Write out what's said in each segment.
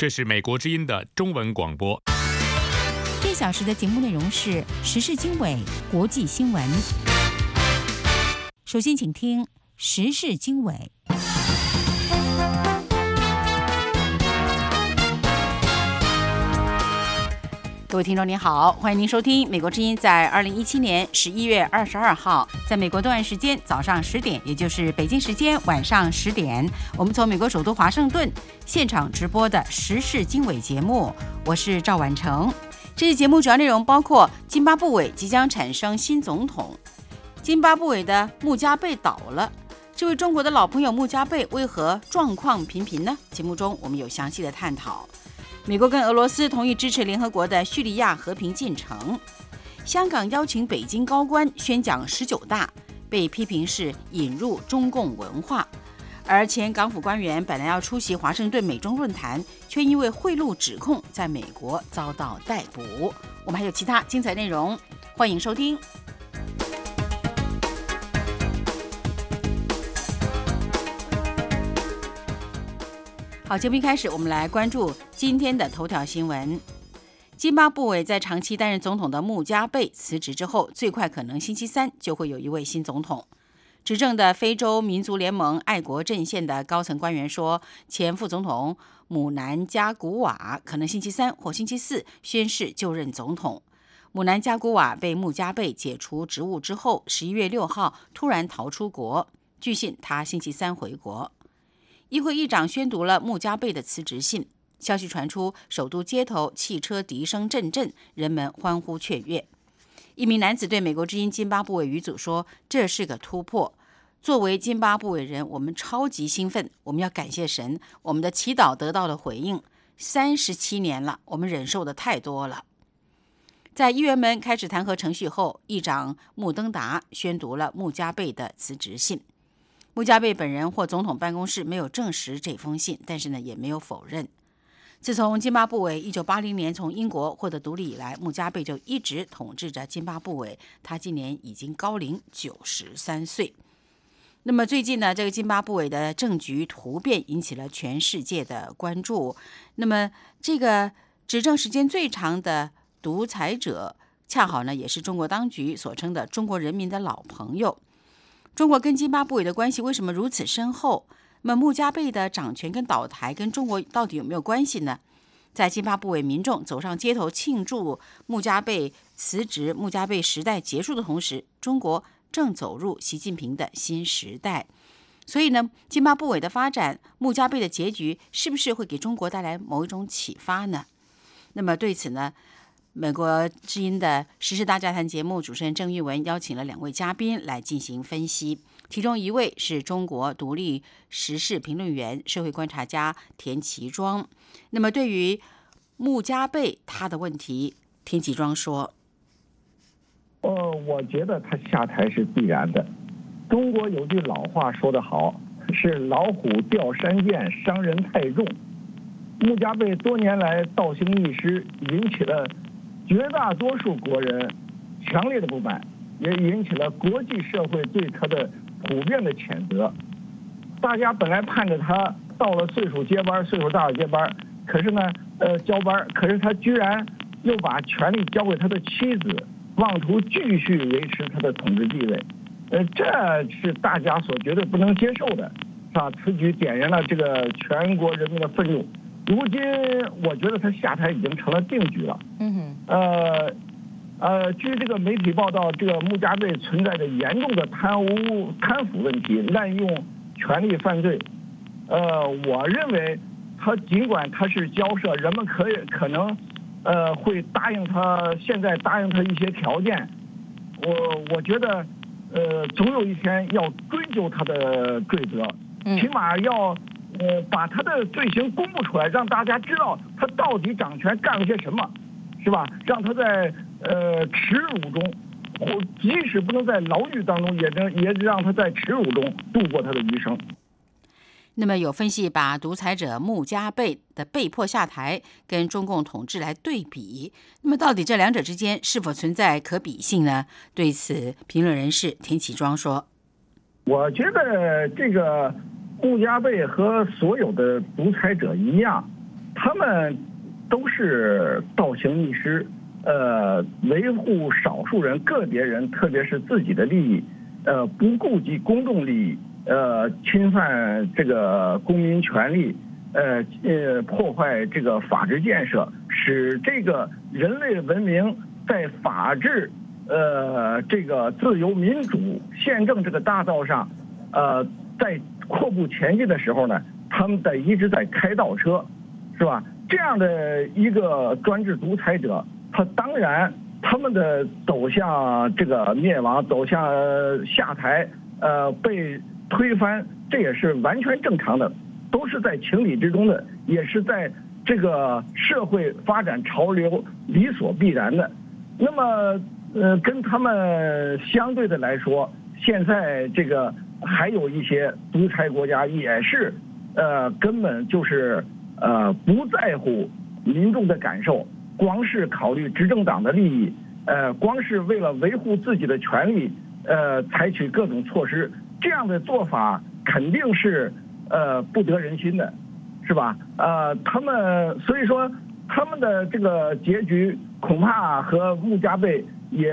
这是美国之音的中文广播。 这小时的节目内容是时事经纬、国际新闻。首先，请听时事经纬。各位听众您好，欢迎您收听美国之音在2017年11月22号，在美国东岸时间早上10点，也就是北京时间晚上10点，我们从美国首都华盛顿现场直播的时事经纬节目，我是赵婉成。这期节目主要内容包括津巴布韦即将产生新总统，津巴布韦的穆加贝倒了，这位中国的老朋友穆加贝为何状况频频呢？节目中我们有详细的探讨。美国跟俄罗斯同意支持联合国的叙利亚和平进程。香港邀请北京高官宣讲19大，被批评是引入中共文化。而前港府官员本来要出席华盛顿美中论坛，却因为贿赂指控在美国遭到逮捕。我们还有其他精彩内容，欢迎收听。好，节目一开始，我们来关注今天的头条新闻。津巴布韦在长期担任总统的穆加贝辞职之后，最快可能星期三就会有一位新总统。执政的非洲民族联盟爱国阵线的高层官员说，前副总统姆南加古瓦可能星期三或星期四宣誓就任总统。姆南加古瓦被穆加贝解除职务之后，11月6号突然逃出国，据信他星期三回国。议会议长宣读了穆加贝的辞职信，消息传出，首都街头汽车笛声阵阵，人们欢呼雀跃。一名男子对美国之音津巴布韦语组说，这是个突破，作为津巴布韦人，我们超级兴奋，我们要感谢神，我们的祈祷得到了回应。37年了，我们忍受的太多了。在议员们开始弹劾程序后，议长穆登达宣读了穆加贝的辞职信。穆加贝本人或总统办公室没有证实这封信，但是呢，也没有否认。自从津巴布韦1980年从英国获得独立以来，穆加贝就一直统治着津巴布韦，他今年已经高龄93岁。那么最近呢，这个津巴布韦的政局突变引起了全世界的关注。那么这个执政时间最长的独裁者，恰好呢也是中国当局所称的中国人民的老朋友。中国跟津巴布韦的关系为什么如此深厚？那么穆加贝的掌权跟倒台跟中国到底有没有关系呢？在津巴布韦民众走上街头庆祝穆加贝辞职、穆加贝时代结束的同时，中国正走入习近平的新时代。所以呢，津巴布韦的发展，穆加贝的结局，是不是会给中国带来某一种启发呢？那么对此呢，美国之音的时事大家谈节目主持人郑玉文邀请了2位嘉宾来进行分析，其中一位是中国独立时事评论员、社会观察家田其庄。那么对于穆加贝他的问题，田其庄说： 我觉得他下台是必然的。中国有句老话说得好，是老虎掉山涧，伤人太重。穆加贝多年来倒行逆施，引起了绝大多数国人强烈的不满，也引起了国际社会对他的普遍的谴责。大家本来盼着他到了岁数接班，岁数大了接班，可是呢，交班，可是他居然又把权力交给他的妻子，妄图继续维持他的统治地位。这是大家所绝对不能接受的，是吧？此举点燃了这个全国人民的愤怒。如今我觉得他下台已经成了定局了。据这个媒体报道，这个穆加贝存在着严重的贪腐问题，滥用权力犯罪。我认为他尽管他是交涉，人们可能会答应他，现在答应他一些条件。我觉得总有一天要追究他的罪责，起码要把他的罪行公布出来，让大家知道他到底掌权干了些什么，是吧？让他在耻辱中，或即使不能在牢狱当中，也让他在耻辱中度过他的余生。 那么有分析把独裁者穆加贝的被迫下台跟中共统治来对比，那么到底这两者之间是否存在可比性呢？对此，评论人士田启庄说： 我觉得这个穆加贝和所有的独裁者一样， 他们都是倒行逆施，维护少数人、个别人，特别是自己的利益，不顾及公众利益，侵犯这个公民权利，破坏这个法治建设，使这个人类文明在法治、这个自由民主宪政这个大道上，在阔步前进的时候呢，他们一直在开倒车，是吧？这样的一个专制独裁者，他当然他们的走向这个灭亡，走向下台，被推翻，这也是完全正常的，都是在情理之中的，也是在这个社会发展潮流理所必然的。那么，跟他们相对的来说，现在这个还有一些独裁国家也是，根本就是不在乎民众的感受，光是考虑执政党的利益，光是为了维护自己的权利，采取各种措施，这样的做法肯定是不得人心的，是吧？他们所以说他们的这个结局恐怕和穆加贝也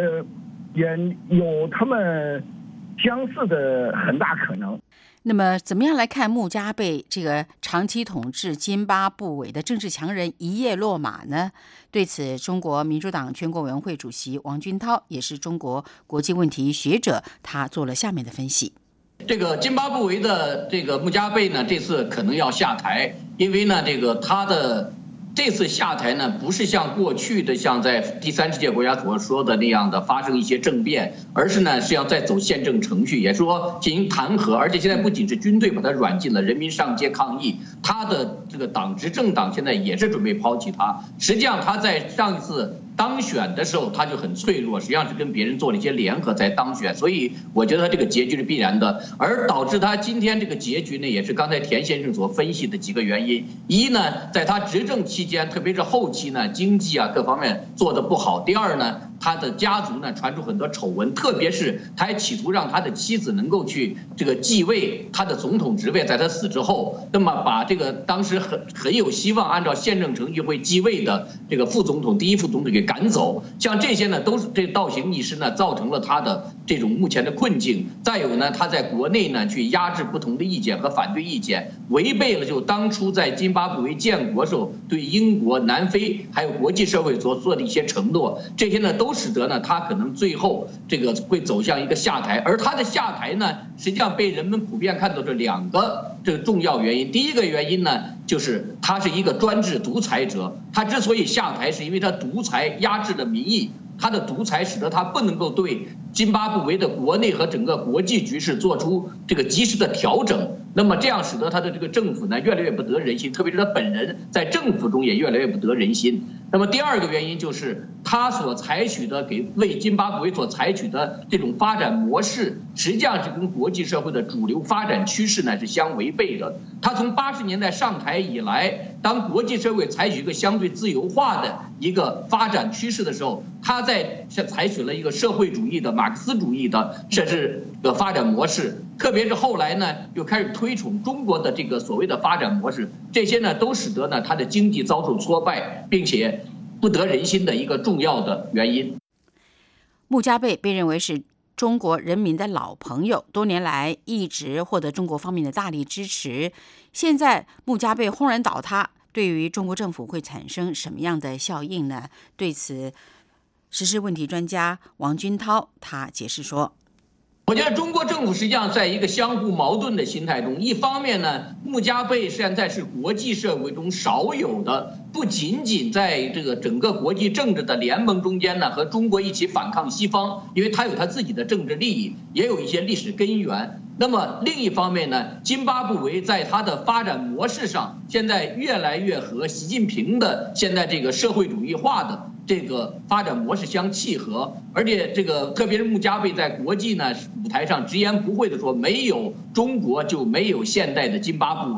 有他们相似的很大可能。 那么怎么样来看穆加贝这个长期统治津巴布韦的政治强人一夜落马呢？对此，中国民主党全国委员会主席王军涛也是中国国际问题学者，他做了下面的分析。 这个津巴布韦的这个穆加贝呢，这次可能要下台，因为呢，这个他的这次下台呢，不是像过去的像在第三世界国家所说的那样的发生一些政变，而是呢是要再走宪政程序，也说进行弹劾，而且现在不仅是军队把他软禁了，人民上街抗议，他的这个执政党现在也是准备抛弃他。实际上他在上一次当选的时候他就很脆弱，实际上是跟别人做了一些联合才当选，所以我觉得他这个结局是必然的。而导致他今天这个结局呢，也是刚才田先生所分析的几个原因。一呢，在他执政期间，特别是后期呢，经济啊各方面做得不好。第二呢，他的家族呢传出很多丑闻，特别是他还企图让他的妻子能够去这个继位他的总统职位，在他死之后，那么把这个当时很有希望按照宪政程序会继位的这个第一副总统给赶走。像这些呢，都是这倒行逆施呢，造成了他的这种目前的困境。再有呢，他在国内呢去压制不同的意见和反对意见，违背了就当初在津巴布韦建国时候对英国、南非还有国际社会所做的一些承诺，这些呢都使得呢他可能最后这个会走向一个下台。而他的下台呢，实际上被人们普遍看到这两个这个重要原因。第一个原因呢，就是他是一个专制独裁者，他之所以下台，是因为他独裁压制了民意，他的独裁使得他不能够对津巴布韦的国内和整个国际局势做出这个及时的调整，那么这样使得他的这个政府呢越来越不得人心，特别是他本人在政府中也越来越不得人心。那么第二个原因就是他所采取的为津巴布韦所采取的这种发展模式，实际上是跟国际社会的主流发展趋势呢是相违背的。他从80年代上台以来，当国际社会采取一个相对自由化的一个发展趋势的时候，他在采取了一个社会主义的马克思主义的甚至的发展模式，特别是后来呢又开始推崇中国的这个所谓的发展模式，这些呢都使得呢他的经济遭受挫败，并且不得人心的一个重要的原因。 穆加贝被认为是中国人民的老朋友，多年来一直获得中国方面的大力支持。现在穆加贝轰然倒塌，对于中国政府会产生什么样的效应呢？对此，时事问题专家王军涛他解释说， 我觉得中国政府实际上在一个相互矛盾的心态中，一方面呢，穆加贝现在是国际社会中少有的，不仅仅在这个整个国际政治的联盟中间呢和中国一起反抗西方，因为他有他自己的政治利益，也有一些历史根源。那么另一方面呢，津巴布韦在它的发展模式上，现在越来越和习近平的现在这个社会主义化的这个发展模式相契合，而且这个特别是穆加贝在国际呢舞台上直言不讳地说，没有中国就没有现代的津巴布韦。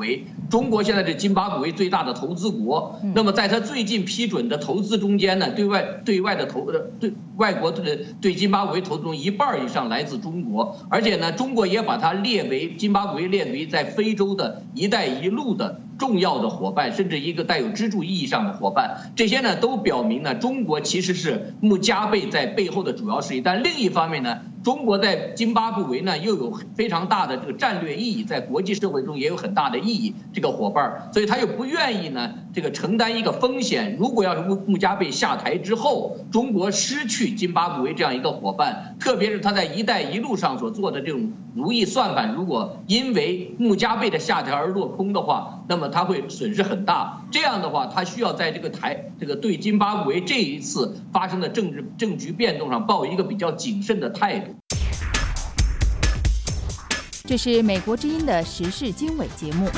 中国现在是津巴布韦最大的投资国，那么在他最近批准的投资中间呢，对外国对津巴布韦投资中1半以上来自中国，而且呢，中国也把它津巴布韦列为在非洲的一带一路的重要的伙伴，甚至一个带有支柱意义上的伙伴。这些呢都表明呢，中国其实是穆加贝在背后的主要势力。但另一方面呢，中国在津巴布韦呢又有非常大的这个战略意义，在国际社会中也有很大的意义，这个伙伴，所以他又不愿意呢这个承担一个风险。如果要是穆加贝下台之后，中国失去津巴布韦这样一个伙伴，特别是他在一带一路上所做的这种如意算盘，如果因为穆加贝的下台而落空的话，那么他会损失很大。这样的话，他需要在这个对津巴布韦这一次发生的政局变动上抱一个比较谨慎的态度。 这是美国之音的时事经纬节目。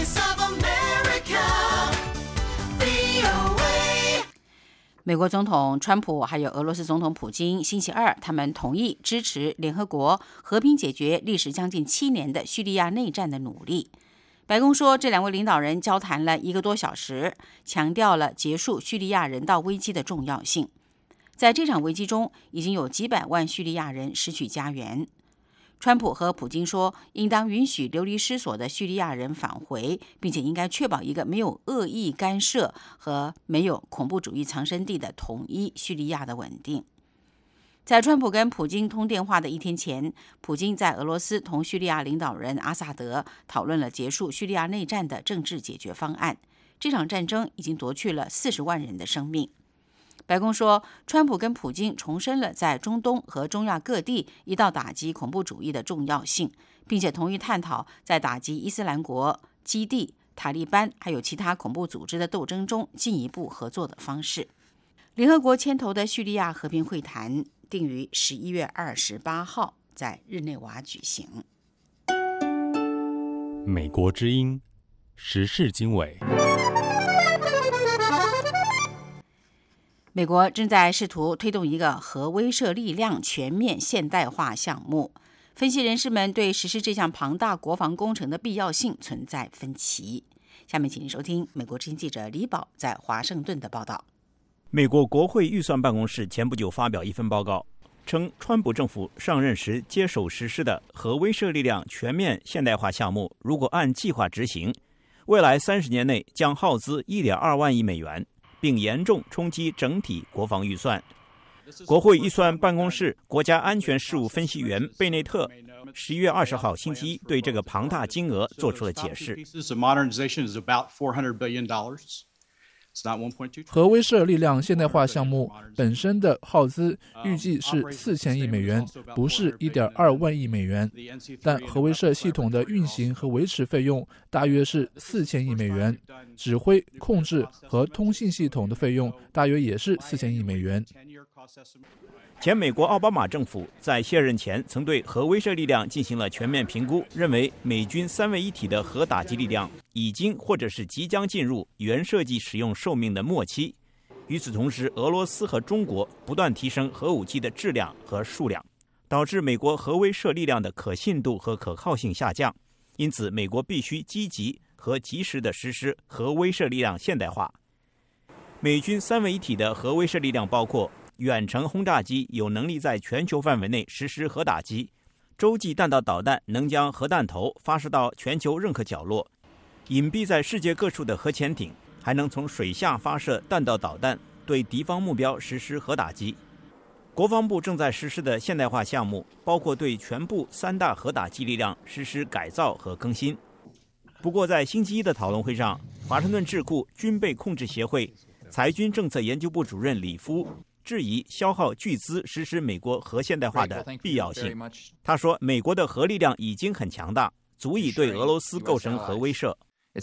美国总统川普还有俄罗斯总统普京星期二，他们同意支持联合国和平解决历时将近7年的叙利亚内战的努力。白宫说，这2位领导人交谈了1个多小时，强调了结束叙利亚人道危机的重要性。在这场危机中，已经有几百万叙利亚人失去家园。川普和普京说，应当允许流离失所的叙利亚人返回，并且应该确保一个没有恶意干涉和没有恐怖主义藏身地的统一叙利亚的稳定。在川普跟普京通电话的1天前，普京在俄罗斯同叙利亚领导人阿萨德讨论了结束叙利亚内战的政治解决方案。这场战争已经夺去了40万人的生命。白宫说，川普跟普京重申了在中东和中亚各地一道打击恐怖主义的重要性，并且同意探讨在打击伊斯兰国、基地、塔利班还有其他恐怖组织的斗争中进一步合作的方式。联合国牵头的叙利亚和平会谈定于11月28号在日内瓦举行。 美国之音时事经纬。 美国正在试图推动一个核威慑力量全面现代化项目，分析人士们对实施这项庞大国防工程的必要性存在分歧。下面请您收听美国之音记者李宝在华盛顿的报道。 美国国会预算办公室前不久发表一份报告，称川普政府上任时接手实施的核威慑力量全面现代化项目，如果按计划执行，未来30年内将耗资1.2万亿美元，并严重冲击整体国防预算。国会预算办公室国家安全事务分析员贝内特11月20号星期一对这个庞大金额做出了解释。 核威慑力量现代化项目本身的耗资预计是4000亿美元，不是1.2万亿美元，但核威慑系统的运行和维持费用大约是4000亿美元，指挥、控制和通信系统的费用大约也是4000亿美元。 前美国奥巴马政府在卸任前曾对核威慑力量进行了全面评估，认为美军3位一体的核打击力量已经或者是即将进入原设计使用寿命的末期。与此同时，俄罗斯和中国不断提升核武器的质量和数量，导致美国核威慑力量的可信度和可靠性下降。因此，美国必须积极和及时地实施核威慑力量现代化。美军3位一体的核威慑力量包括远程轰炸机有能力在全球范围内实施核打击，洲际弹道导弹能将核弹头发射到全球任何角落，隐蔽在世界各处的核潜艇还能从水下发射弹道导弹，对敌方目标实施核打击。国防部正在实施的现代化项目包括对全部3大核打击力量实施改造和更新。不过，在星期一的讨论会上，华盛顿智库军备控制协会裁军政策研究部主任李夫质疑消耗巨资实施美国核现代化的必要性。他说，美国的核力量已经很强大，足以对俄罗斯构成核威慑。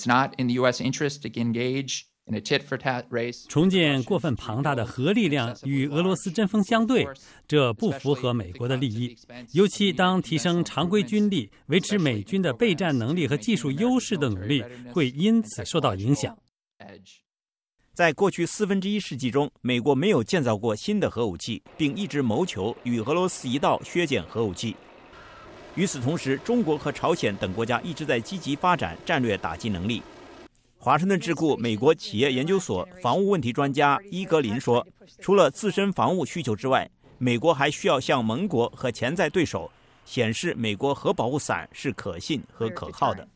重建过分庞大的核力量与俄罗斯针锋相对，这不符合美国的利益，尤其当提升常规军力、维持美军的备战能力和技术优势的努力会因此受到影响。 在过去1/4世纪中，美国没有建造过新的核武器，并一直谋求与俄罗斯一道削减核武器。 与此同时，中国和朝鲜等国家一直在积极发展战略打击能力。华盛顿智库美国企业研究所防务问题专家伊格林说，除了自身防务需求之外，美国还需要向盟国和潜在对手显示美国核保护伞是可信和可靠的。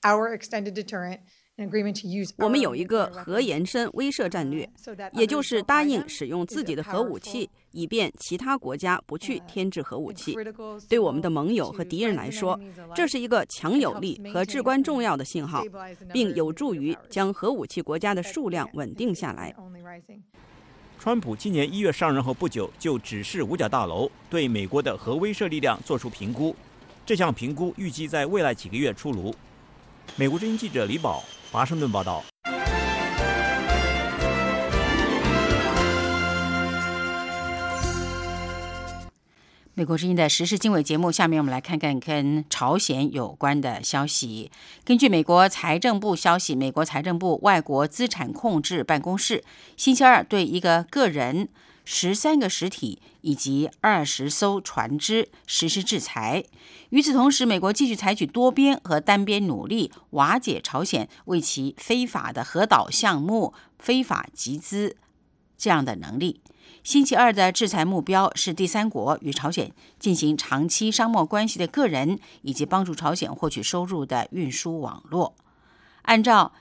我们有一个核延伸威慑战略，也就是答应使用自己的核武器，以便其他国家不去添置核武器。对我们的盟友和敌人来说，这是一个强有力和至关重要的信号，并有助于将核武器国家的数量稳定下来。 川普今年1月上任后不久，就指示五角大楼对美国的核威慑力量做出评估。这项评估预计在未来几个月出炉。美国之音记者李宝，华盛顿报道。 美国之音的时事经纬节目，下面我们来看看跟朝鲜有关的消息。根据美国财政部消息，美国财政部外国资产控制办公室星期二对一个个人、13个实体以及20艘船只实施制裁。与此同时，美国继续采取多边和单边努力瓦解朝鲜为其非法的核岛项目非法集资这样的能力。星期二的制裁目标是第三国与朝鲜进行长期商贸关系的个人，以及帮助朝鲜获取收入的运输网络。按照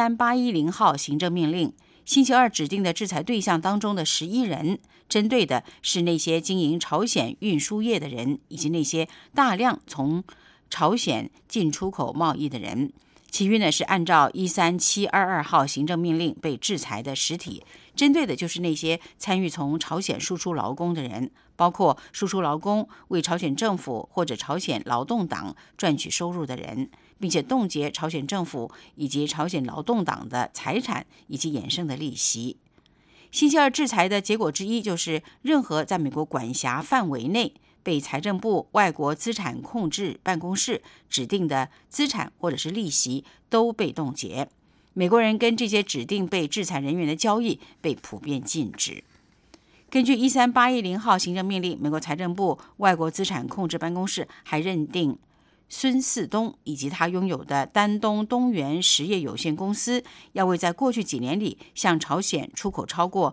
13810号行政命令，星期二指定的制裁对象当中的11人，针对的是那些经营朝鲜运输业的人，以及那些大量从朝鲜进出口贸易的人。其余呢是按照13722号行政命令被制裁的实体，针对的就是那些参与从朝鲜输出劳工的人，包括输出劳工为朝鲜政府或者朝鲜劳动党赚取收入的人，并且冻结朝鲜政府以及朝鲜劳动党的财产以及衍生的利息。星期二制裁的结果之一就是任何在美国管辖范围内被财政部外国资产控制办公室指定的资产或者是利息都被冻结，美国人跟这些指定被制裁人员的交易被普遍禁止。根据13810号行政命令，美国财政部外国资产控制办公室还认定孙四东以及他拥有的丹东东元实业有限公司要为在过去几年里向朝鲜出口超过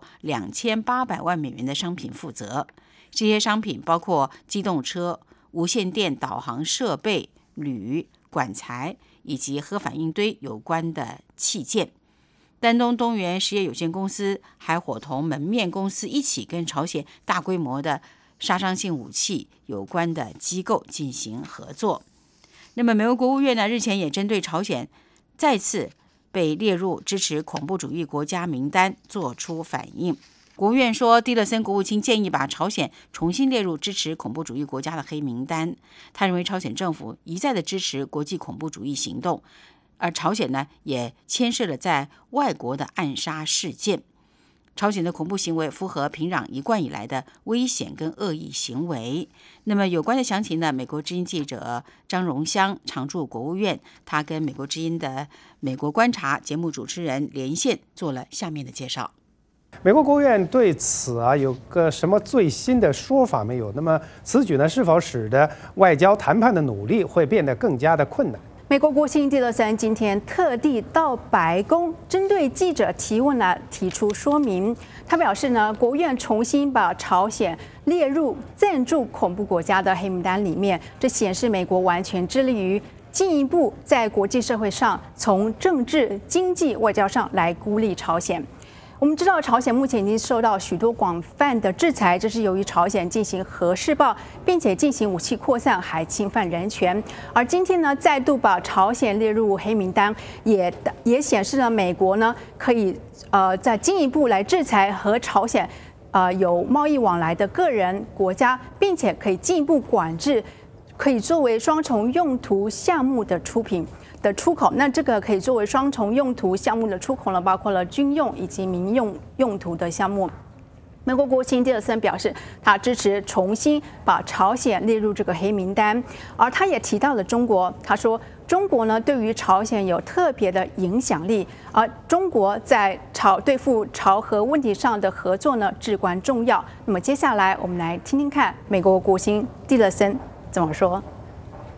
2800万美元的商品负责。这些商品包括机动车、无线电导航设备、铝、管材以及核反应堆有关的器件。丹东东元实业有限公司还伙同门面公司一起跟朝鲜大规模的杀伤性武器有关的机构进行合作。那么美国国务院呢，日前也针对朝鲜再次被列入支持恐怖主义国家名单做出反应。国务院说，蒂勒森国务卿建议把朝鲜重新列入支持恐怖主义国家的黑名单。他认为朝鲜政府一再的支持国际恐怖主义行动，而朝鲜呢也牵涉了在外国的暗杀事件。朝鲜的恐怖行为符合平壤一贯以来的危险跟恶意行为。那么有关的详情呢，美国之音记者张荣香常驻国务院，他跟美国之音的美国观察节目主持人连线做了下面的介绍。 美国国务院对此有个什么最新的说法没有？那么此举呢，是否使得外交谈判的努力会变得更加的困难？ 美国国务卿蒂勒森今天特地到白宫，针对记者提问提出说明。他表示呢，国务院重新把朝鲜列入赞助恐怖国家的黑名单里面，这显示美国完全致力于进一步在国际社会上从政治、经济、外交上来孤立朝鲜。我们知道，朝鲜目前已经受到许多广泛的制裁，这是由于朝鲜进行核试爆，并且进行武器扩散，还侵犯人权。而今天呢，再度把朝鲜列入黑名单，也显示了美国呢可以再进一步来制裁和朝鲜有贸易往来的个人、国家，并且可以进一步管制可以作为双重用途项目的出口。那这个可以作为双重用途项目的出口呢，包括了军用以及民用用途的项目。美国国务卿蒂勒森表示，他支持重新把朝鲜列入这个黑名单，而他也提到了中国。他说，中国呢对于朝鲜有特别的影响力，而中国在对付朝核问题上的合作呢至关重要。那么接下来我们来听听看美国国务卿蒂勒森怎么说。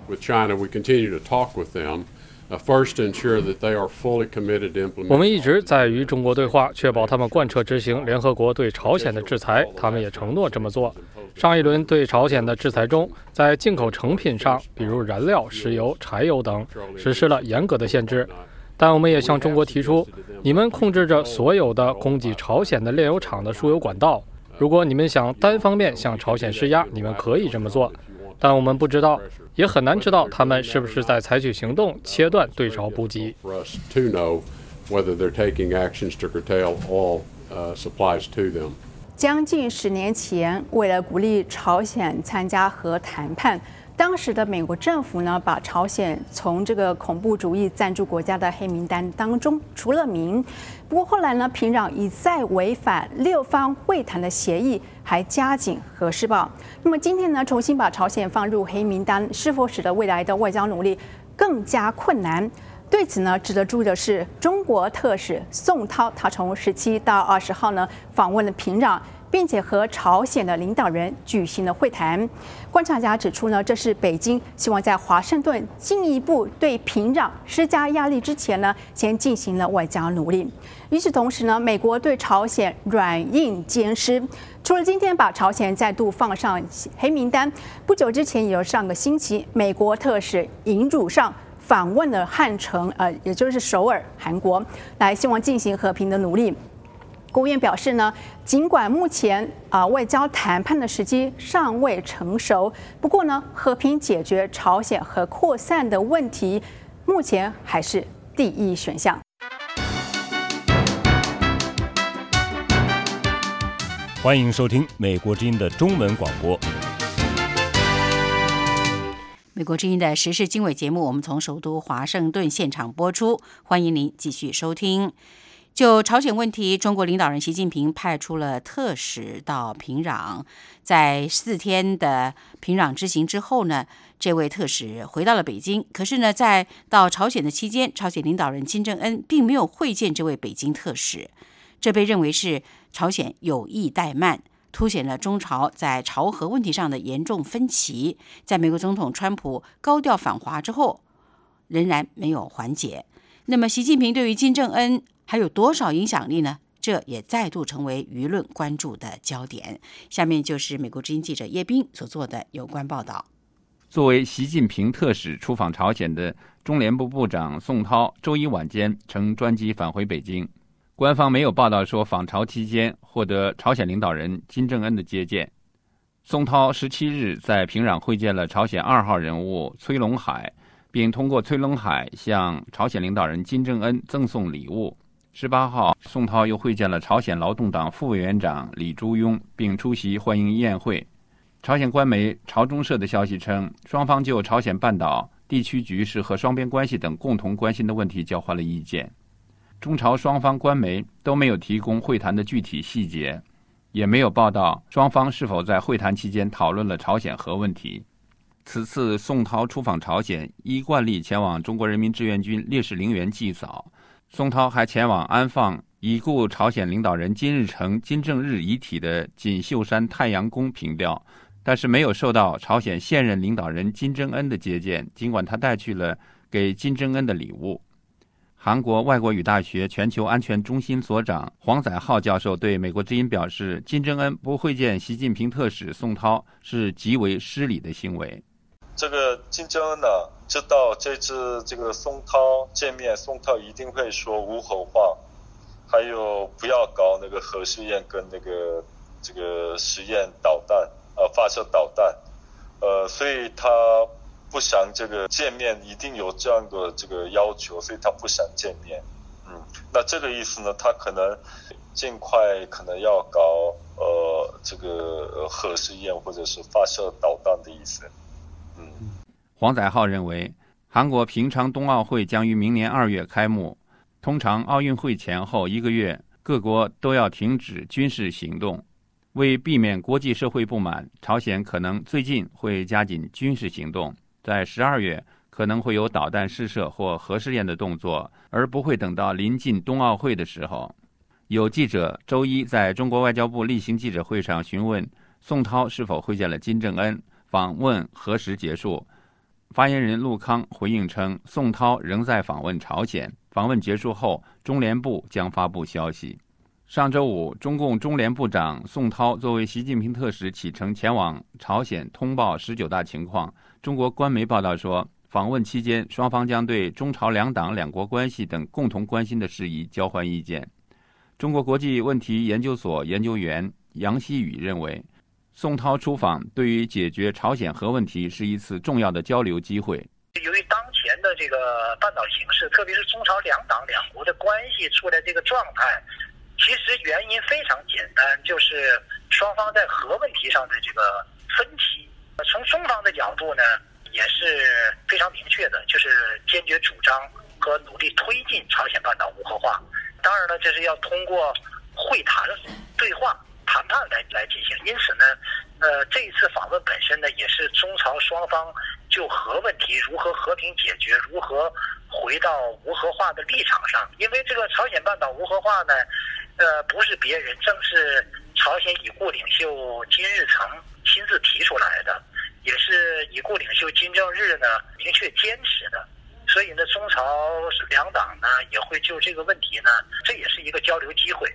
with China, we continue to talk with them. First, to ensure that they are fully committed to implement. 我们一直在与中国对话，确保他们贯彻执行联合国对朝鲜的制裁，他们也承诺这么做。上一轮对朝鲜的制裁中，在进口成品上，比如燃料、石油、柴油等，实施了严格的限制。但我们也向中国提出，你们控制着所有的供给朝鲜的炼油厂的输油管道，如果你们想单方面向朝鲜施压，你们可以这么做。但我们不知道，也很难知道他们是不是在采取行动切断对朝补给。 将近10年前，为了鼓励朝鲜参加核谈判，当时的美国政府呢，把朝鲜从这个恐怖主义赞助国家的黑名单当中除了名。不过后来呢，平壤一再违反6方会谈的协议，还加紧核试爆。那么今天呢，重新把朝鲜放入黑名单，是否使得未来的外交努力更加困难？对此呢，值得注意的是，中国特使宋涛，他从17到20号呢访问了平壤，并且和朝鲜的领导人举行了会谈。观察家指出呢，这是北京希望在华盛顿进一步对平壤施加压力之前呢，先进行了外交努力。与此同时呢，美国对朝鲜软硬兼施，除了今天把朝鲜再度放上黑名单，不久之前也有上个星期，美国特使尹汝尚访问了汉城，也就是首尔，韩国，来希望进行和平的努力。国务院表示呢，尽管目前外交谈判的时机尚未成熟，不过呢，和平解决朝鲜核扩散的问题，目前还是第一选项。 欢迎收听美国之音的中文广播。 美国之音的时事经纬节目，我们从首都华盛顿现场播出，欢迎您继续收听。就朝鲜问题，中国领导人习近平派出了特使到平壤，在4天的平壤之行之后呢，这位特使回到了北京。可是呢，在到朝鲜的期间，朝鲜领导人金正恩并没有会见这位北京特使，这被认为是朝鲜有意怠慢，凸显了中朝在朝核问题上的严重分歧。在美国总统川普高调访华之后，仍然没有缓解。那么，习近平对于金正恩还有多少影响力呢？这也再度成为舆论关注的焦点。下面就是美国之音记者叶斌所做的有关报道。 作为习近平特使出访朝鲜的中联部部长宋涛，周一晚间乘专机返回北京。官方没有报道说访朝期间获得朝鲜领导人金正恩的接见。宋涛17日在平壤会见了朝鲜2号人物崔龙海，并通过崔龙海向朝鲜领导人金正恩赠送礼物。18号，宋涛又会见了朝鲜劳动党副委员长李柱庸，并出席欢迎宴会。朝鲜官媒朝中社的消息称，双方就朝鲜半岛地区局势和双边关系等共同关心的问题交换了意见。中朝双方官媒都没有提供会谈的具体细节，也没有报道双方是否在会谈期间讨论了朝鲜核问题。此次宋涛出访朝鲜，依惯例前往中国人民志愿军烈士陵园祭扫。宋涛还前往安放已故朝鲜领导人金日成、金正日遗体的锦绣山太阳宫凭吊，但是没有受到朝鲜现任领导人金正恩的接见，尽管他带去了给金正恩的礼物。韩国外国语大学全球安全中心所长黄载浩教授对美国之音表示，金正恩不会见习近平特使宋涛是极为失礼的行为。 这个金正恩呢，知道这次这个宋涛见面，宋涛一定会说无核化，还有不要搞那个核试验跟那个这个实验导弹发射导弹，所以他不想这个见面，一定有这样的这个要求，所以他不想见面。那这个意思呢，他可能尽快可能要搞这个核试验或者是发射导弹的意思。 黄载浩认为，韩国平昌冬奥会将于明年2月开幕，通常奥运会前后1个月，各国都要停止军事行动。为避免国际社会不满，朝鲜可能最近会加紧军事行动，在12月可能会有导弹试射或核试验的动作，而不会等到临近冬奥会的时候。有记者周一在中国外交部例行记者会上询问宋涛是否会见了金正恩，访问何时结束。 发言人陆康回应称，宋涛仍在访问朝鲜，访问结束后，中联部将发布消息。上周五，中共中联部长宋涛作为习近平特使启程前往朝鲜通报19大情况。中国官媒报道说，访问期间，双方将对中朝两党两国关系等共同关心的事宜交换意见。中国国际问题研究所研究员杨希宇认为，宋涛出访对于解决朝鲜核问题是一次重要的交流机会。 由于当前的这个半岛形势，特别是中朝两党两国的关系处在这个状态，其实原因非常简单，就是双方在核问题上的这个分歧。从中方的角度呢，也是非常明确的，就是坚决主张和努力推进朝鲜半岛无核化。当然了，这是要通过会谈、对话、谈判来进行。因此呢，这一次访问本身呢，也是中朝双方就核问题如何和平解决、如何回到无核化的立场上。因为这个朝鲜半岛无核化呢，不是别人，正是朝鲜已故领袖金日成亲自提出来的，也是已故领袖金正日呢明确坚持的。所以呢，中朝两党呢也会就这个问题呢，这也是一个交流机会。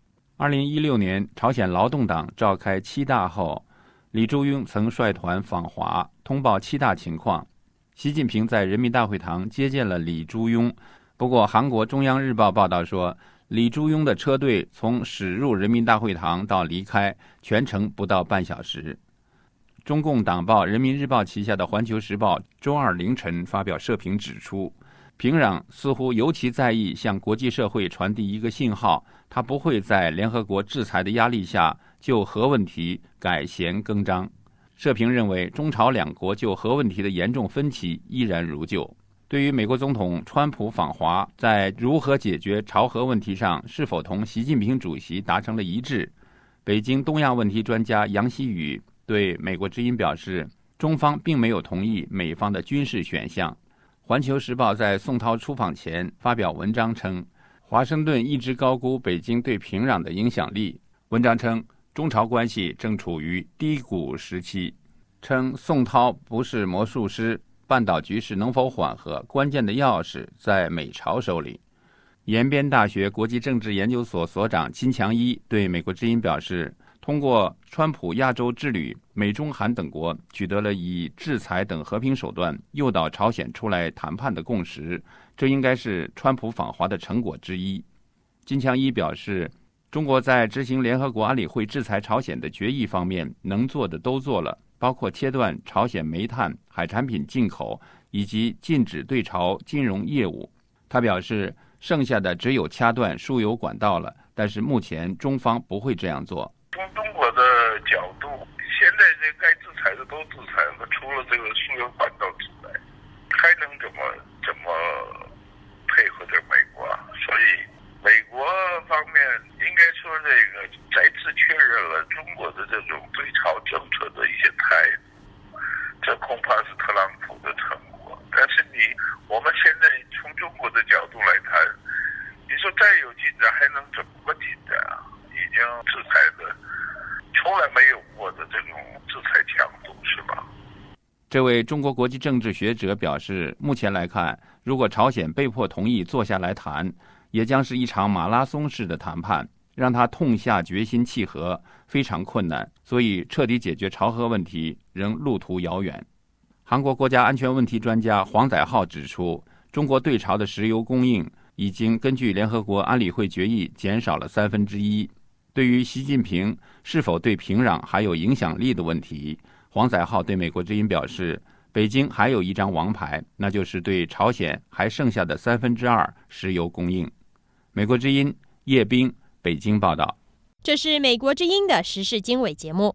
2016年，朝鲜劳动党召开7大后，李柱庸曾率团访华，通报7大情况。习近平在人民大会堂接见了李柱庸。不过，韩国中央日报报道说，李柱庸的车队从驶入人民大会堂到离开，全程不到半小时。中共党报《人民日报》旗下的《环球时报》周二凌晨发表社评指出，平壤似乎尤其在意向国际社会传递一个信号，他不会在联合国制裁的压力下就核问题改弦更张。社评认为，中朝两国就核问题的严重分歧依然如旧。对于美国总统川普访华，在如何解决朝核问题上是否同习近平主席达成了一致，北京东亚问题专家杨希宇对美国之音表示，中方并没有同意美方的军事选项。环球时报在宋涛出访前发表文章称，华盛顿一直高估北京对平壤的影响力。文章称，中朝关系正处于低谷时期，称宋涛不是魔术师，半岛局势能否缓和，关键的钥匙在美朝手里。延边大学国际政治研究所所长金强一对美国之音表示，通过川普亚洲之旅，美中韩等国取得了以制裁等和平手段诱导朝鲜出来谈判的共识，这应该是川普访华的成果之一。金强一表示，中国在执行联合国安理会制裁朝鲜的决议方面能做的都做了，包括切断朝鲜煤炭、海产品进口以及禁止对朝金融业务。他表示，剩下的只有掐断输油管道了，但是目前中方不会这样做。 从中国的角度，现在这该制裁的都制裁了，除了这个输油管道之外，还能怎么配合这美国？所以美国方面应该说这个再次确认了中国的这种对朝政策的一些态度，这恐怕是特朗普的成果。但是我们现在从中国的角度来谈，你说再有进展还能怎么进展啊？已经制裁的从来没有过的这种制裁强度，是吧？ 这位中国国际政治学者表示，目前来看，如果朝鲜被迫同意坐下来谈，也将是一场马拉松式的谈判，让他痛下决心契合非常困难，所以彻底解决朝核问题仍路途遥远。韩国国家安全问题专家黄载浩指出，中国对朝的石油供应已经根据联合国安理会决议减少了1/3。对于习近平是否对平壤还有影响力的问题，黄载浩对美国之音表示，北京还有一张王牌，那就是对朝鲜还剩下的2/3石油供应。美国之音叶冰北京报道。 这是美国之音的时事经纬节目。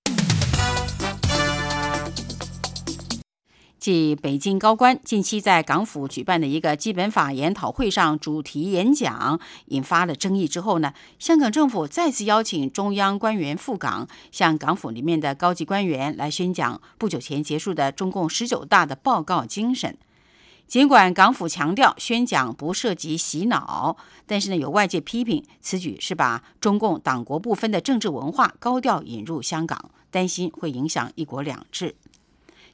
继北京高官近期在港府举办的一个基本法研讨会上主题演讲引发了争议之后呢，香港政府再次邀请中央官员赴港，向港府里面的高级官员来宣讲不久前结束的中共19大的报告精神。尽管港府强调宣讲不涉及洗脑，但是呢，有外界批评此举是把中共党国不分的政治文化高调引入香港，担心会影响一国两制。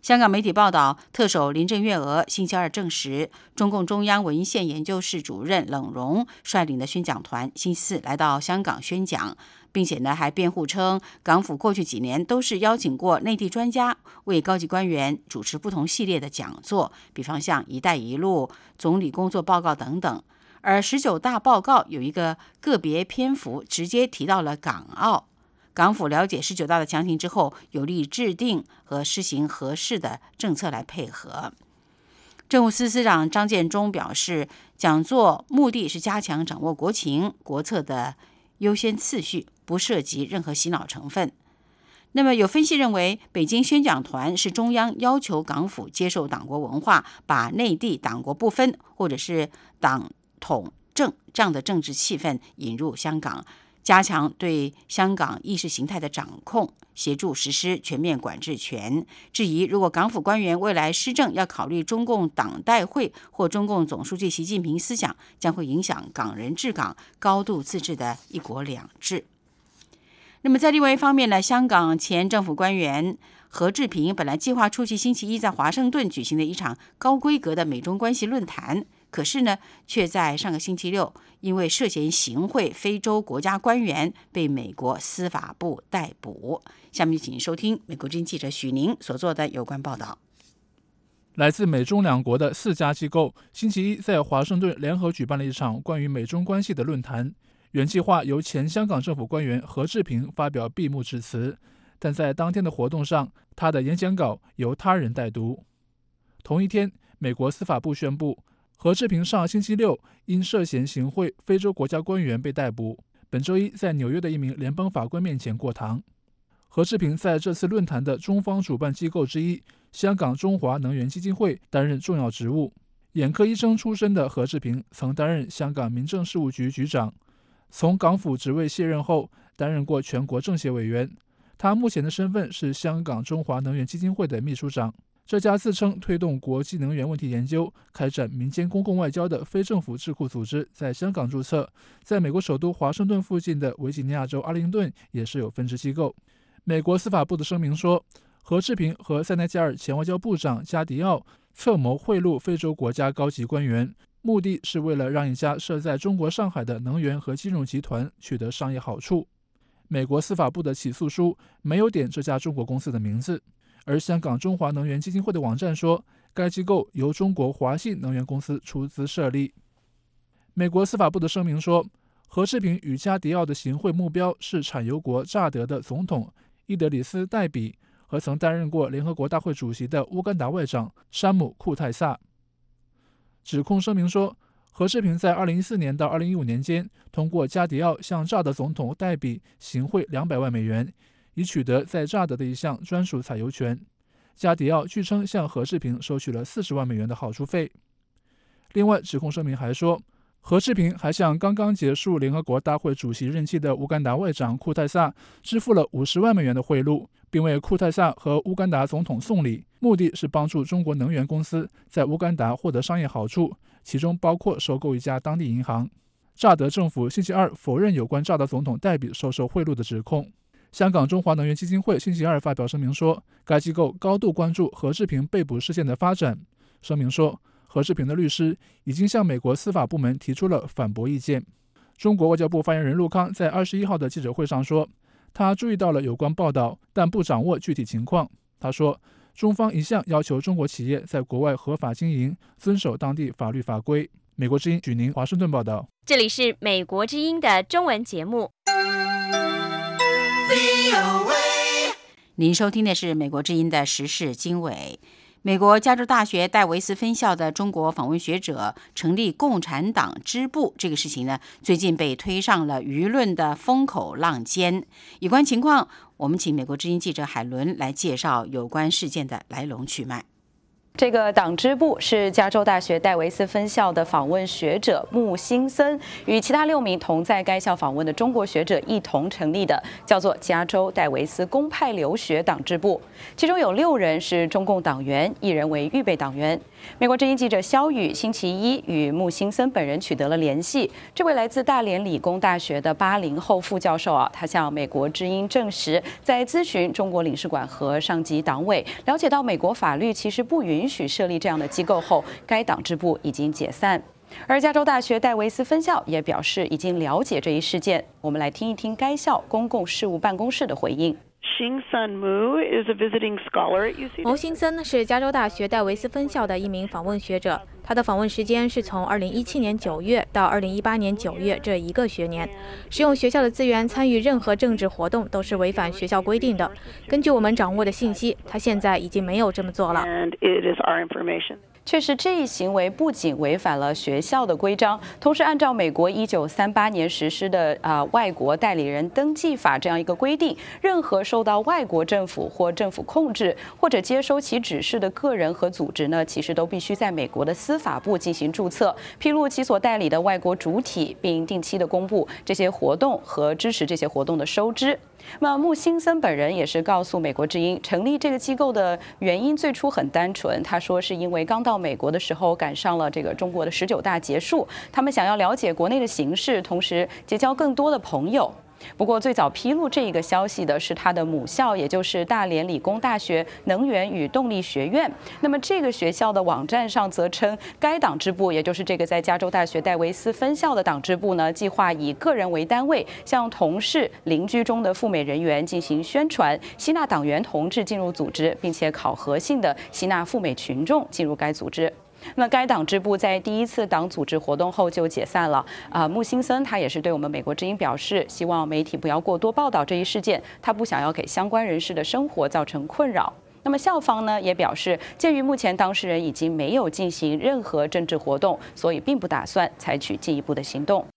香港媒体报道，特首林郑月娥星期二证实，中共中央文献研究室主任冷荣率领的宣讲团星期四来到香港宣讲，并且还辩护称，港府过去几年都是邀请过内地专家为高级官员主持不同系列的讲座，比方像“一带一路”、总理工作报告等等。而19大报告有一个个别篇幅直接提到了港澳。港府了解19大的详情之后，有力制定和施行合适的政策来配合。政务司司长张建宗表示，讲座目的是加强掌握国情国策的优先次序，不涉及任何洗脑成分。那么有分析认为，北京宣讲团是中央要求港府接受党国文化，把内地党国不分或者是党统政这样的政治气氛引入香港，加强对香港意识形态的掌控，协助实施全面管制权。质疑如果港府官员未来施政要考虑中共党代会或中共总书记习近平思想，将会影响港人治港、高度自治的一国两制。那么在另外一方面呢，香港前政府官员何志平本来计划出席星期一在华盛顿举行的一场高规格的美中关系论坛，可是呢，却在上个星期六因为涉嫌行贿非洲国家官员被美国司法部逮捕。下面就请收听美国之音记者许宁所做的有关报道。 来自美中两国的4家机构星期一在华盛顿联合举办了一场关于美中关系的论坛，原计划由前香港政府官员何志平发表闭幕致辞，但在当天的活动上，他的演讲稿由他人代读。同一天，美国司法部宣布，何志平上星期六因涉嫌行贿非洲国家官员被逮捕，本周一在纽约的一名联邦法官面前过堂。何志平在这次论坛的中方主办机构之一香港中华能源基金会担任重要职务。眼科医生出身的何志平曾担任香港民政事务局局长，从港府职位卸任后担任过全国政协委员。他目前的身份是香港中华能源基金会的秘书长。这家自称推动国际能源问题研究、开展民间公共外交的非政府智库组织在香港注册，在美国首都华盛顿附近的维吉尼亚州阿灵顿也是有分支机构。美国司法部的声明说，何志平和塞内加尔前外交部长加迪奥策谋贿赂非洲国家高级官员，目的是为了让一家设在中国上海的能源和金融集团取得商业好处。美国司法部的起诉书没有点这家中国公司的名字，而香港中华能源基金会的网站说，该机构由中国华信能源公司出资设立。美国司法部的声明说，何志平与加迪奥的行贿目标是产油国乍得的总统伊德里斯·戴比和曾担任过联合国大会主席的乌干达外长山姆·库泰萨。指控声明说，何志平在2014年到2015年间，通过加迪奥向乍得总统戴比行贿200万美元，以取得在乍得的一项专属采油权。加迪奥据称向何志平收取了40万美元的好处费。另外，指控声明还说，何志平还向刚刚结束联合国大会主席任期的乌干达外长库泰萨支付了50万美元的贿赂，并为库泰萨和乌干达总统送礼，目的是帮助中国能源公司在乌干达获得商业好处，其中包括收购一家当地银行。乍得政府星期二否认有关乍得总统戴比收受贿赂的指控。香港中华能源基金会星期二发表声明说，该机构高度关注何志平被捕事件的发展。声明说，何志平的律师已经向美国司法部门提出了反驳意见。中国外交部发言人陆康在21号的记者会上说，他注意到了有关报道，但不掌握具体情况。他说，中方一向要求中国企业在国外合法经营，遵守当地法律法规。美国之音许宁华盛顿报道。 这里是美国之音的中文节目。 您收听的是美国之音的时事经纬。美国加州大学戴维斯分校的中国访问学者成立共产党支部，这个事情呢，最近被推上了舆论的风口浪尖。有关情况，我们请美国之音记者海伦来介绍有关事件的来龙去脉。 这个党支部是加州大学戴维斯分校的访问学者穆辛森与其他6名同在该校访问的中国学者一同成立的，叫做加州戴维斯公派留学党支部。其中有6人是中共党员，1人为预备党员。美国之音记者肖宇星期一与穆辛森本人取得了联系。这位来自大连理工大学的80后副教授他向美国之音证实，在咨询中国领事馆和上级党委，了解到美国法律其实不允许设立这样的机构后，该党支部已经解散。而加州大学戴维斯分校也表示已经了解这一事件。我们来听一听该校公共事务办公室的回应。 牟新森是加州大学戴维斯分校的一名访问学者，他的访问时间是从2017年9月到2018年9月这1个学年。使用学校的资源参与任何政治活动都是违反学校规定的。根据我们掌握的信息，他现在已经没有这么做了。 确实，这一行为不仅违反了学校的规章，同时按照美国1938年实施的外国代理人登记法这样一个规定，任何受到外国政府或政府控制或者接收其指示的个人和组织呢，其实都必须在美国的司法部进行注册，披露其所代理的外国主体，并定期的公布这些活动和支持这些活动的收支。那穆辛森本人也是告诉美国之音，成立这个机构的原因最初很单纯，他说是因为刚到美国的时候赶上了这个中国的19大结束，他们想要了解国内的形势，同时结交更多的朋友。不过，最早披露这一个消息的是他的母校，也就是大连理工大学能源与动力学院。那么，这个学校的网站上则称，该党支部，也就是这个在加州大学戴维斯分校的党支部呢，计划以个人为单位，向同事、邻居中的赴美人员进行宣传，吸纳党员同志进入组织，并且考核性的吸纳赴美群众进入该组织。那该党支部在第一次党组织活动后就解散了。穆辛森他也是对我们美国之音表示，希望媒体不要过多报道这一事件，他不想要给相关人士的生活造成困扰。那么校方呢也表示，鉴于目前当事人已经没有进行任何政治活动，所以并不打算采取进一步的行动。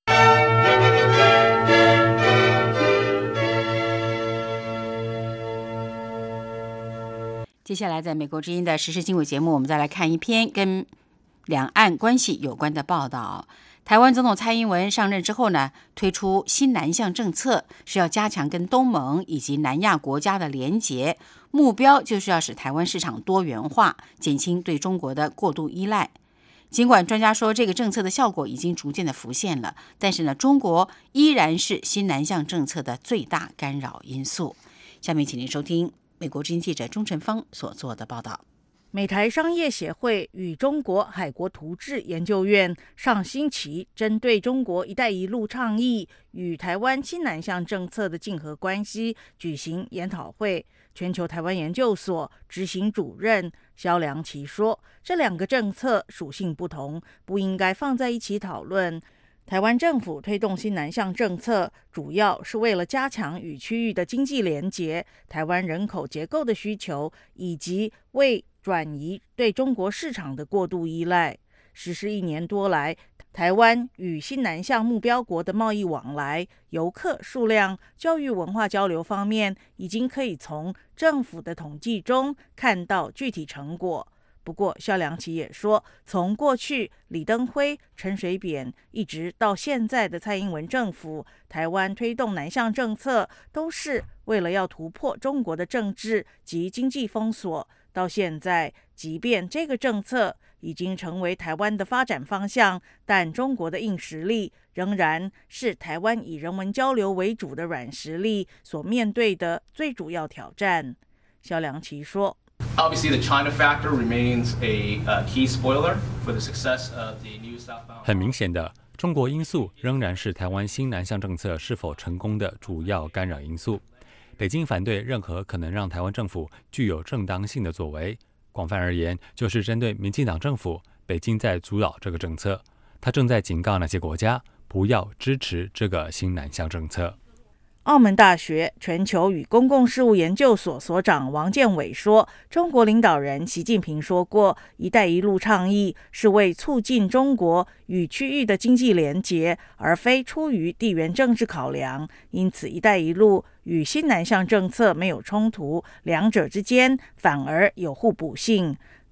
接下来，在美国之音的时事经纬节目，我们再来看一篇跟两岸关系有关的报道。台湾总统蔡英文上任之后呢，推出新南向政策，是要加强跟东盟以及南亚国家的连结，目标就是要使台湾市场多元化，减轻对中国的过度依赖。尽管专家说这个政策的效果已经逐渐的浮现了，但是呢，中国依然是新南向政策的最大干扰因素。下面请您收听美国之音记者钟晨芳所做的报道。 美台商业协会与中国海国图治研究院上星期针对中国“一带一路”倡议与台湾新南向政策的竞合关系举行研讨会。全球台湾研究所执行主任萧良奇说，这两个政策属性不同，不应该放在一起讨论。台湾政府推动新南向政策，主要是为了加强与区域的经济连结、台湾人口结构的需求，以及为转移对中国市场的过度依赖。实施1年多来，台湾与新南向目标国的贸易往来、游客数量、教育文化交流方面，已经可以从政府的统计中看到具体成果。不过，萧良奇也说，从过去李登辉、陈水扁一直到现在的蔡英文政府，台湾推动南向政策都是为了要突破中国的政治及经济封锁。到现在，即便这个政策已经成为台湾的发展方向，但中国的硬实力仍然是台湾以人文交流为主的软实力所面对的最主要挑战。萧良奇说 Obviously, the China factor remains a key spoiler for the success of the new southbound. 很明显的，中国因素仍然是台湾新南向政策是否成功的主要干扰因素。北京反对任何可能让台湾政府具有正当性的作为。广泛而言，就是针对民进党政府，北京在阻扰这个政策。他正在警告那些国家不要支持这个新南向政策。 澳门大学全球与公共事务研究所所长王建伟说，中国领导人习近平说过，一带一路倡议是为促进中国与区域的经济连结，而非出于地缘政治考量。因此，一带一路与新南向政策没有冲突，两者之间反而有互补性。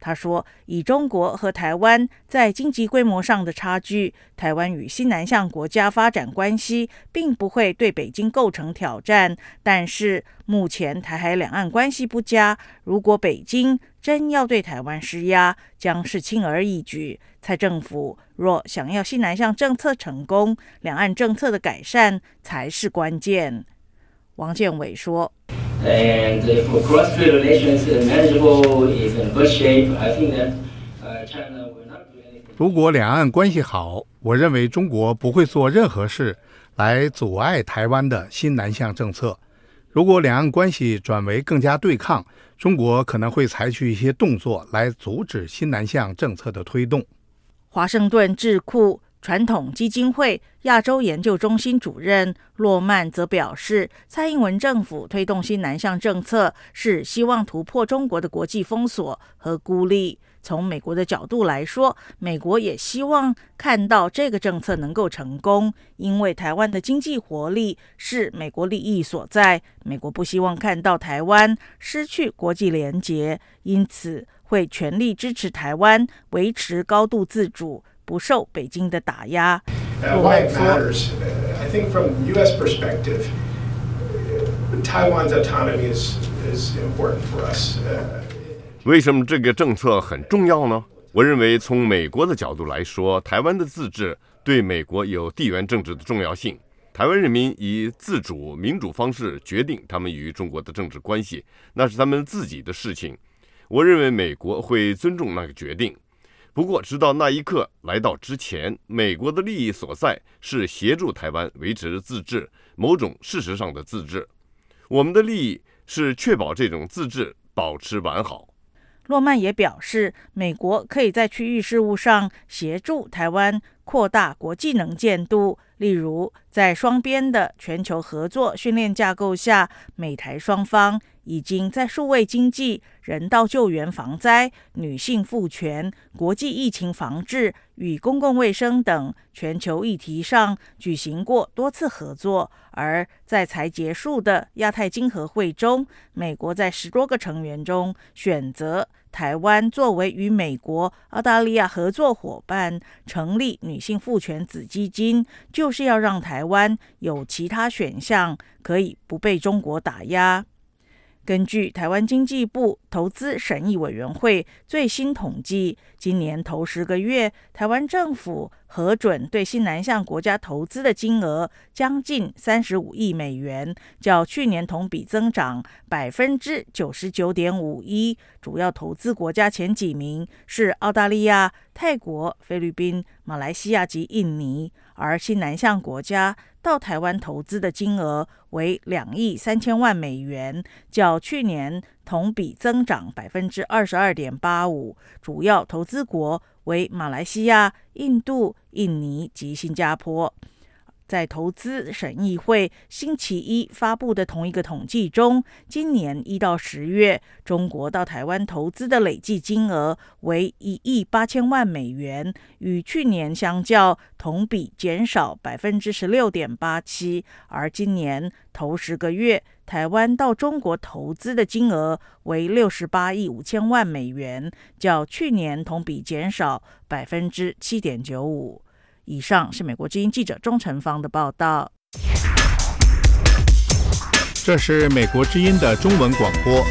他说，以中国和台湾在经济规模上的差距，台湾与新南向国家发展关系并不会对北京构成挑战。但是目前台海两岸关系不佳，如果北京真要对台湾施压，将是轻而易举。蔡政府若想要新南向政策成功，两岸政策的改善才是关键。王建伟说。 And for cross-strait relations manageable is in good shape, I think that China will not do anything. 如果两岸关系好，我认为中国不会做任何事来阻碍台湾的新南向政策。如果两岸关系转为更加对抗，中国可能会采取一些动作来阻止新南向政策的推动。 华盛顿智库传统基金会亚洲研究中心主任洛曼则表示，蔡英文政府推动新南向政策是希望突破中国的国际封锁和孤立。从美国的角度来说，美国也希望看到这个政策能够成功，因为台湾的经济活力是美国利益所在。美国不希望看到台湾失去国际连结，因此会全力支持台湾维持高度自主，不受北京的打压。 Why it matters, I think from U.S. perspective, Taiwan's autonomy is important for us. 为什么这个政策很重要呢？我认为从美国的角度来说，台湾的自治对美国有地缘政治的重要性。台湾人民以自主民主方式决定他们与中国的政治关系，那是他们自己的事情。我认为美国会尊重那个决定。不过直到那一刻来到之前，美国的利益所在是协助台湾维持自治，某种事实上的自治。我们的利益是确保这种自治保持完好。 洛曼也表示，美国可以在区域事务上协助台湾扩大国际能见度，例如在双边的全球合作训练架构下，美台双方已经在数位经济、人道救援防灾、女性妇权、国际疫情防治与公共卫生等全球议题上举行过多次合作。而在才结束的亚太经合会中，美国在10多个成员中选择台湾作为与美国、澳大利亚合作伙伴成立女性妇权子基金，就是要让台湾有其他选项，可以不被中国打压。根据台湾经济部投资审议委员会最新统计，今年头10个月，台湾政府核准对新南向国家投资的金额将近35亿美元，较去年同比增长 99.51%。主要投资国家前几名是澳大利亚、泰国、菲律宾、马来西亚及印尼，而新南向国家到台湾投资的金额为2亿3千万美元，较去年同比增长 22.85%。主要投资国为马来西亚、印度、印尼及新加坡。在投资审议会星期一发布的同一个统计中，今年1到10月，中国到台湾投资的累计金额为1亿8千万美元，与去年相较同比减少 16.87%。而今年头10个月，台湾到中国投资的金额为68亿5千万美元，较去年同比减少 7.95%。以上是美国之音记者钟成芳的报道。 这是美国之音的中文广播。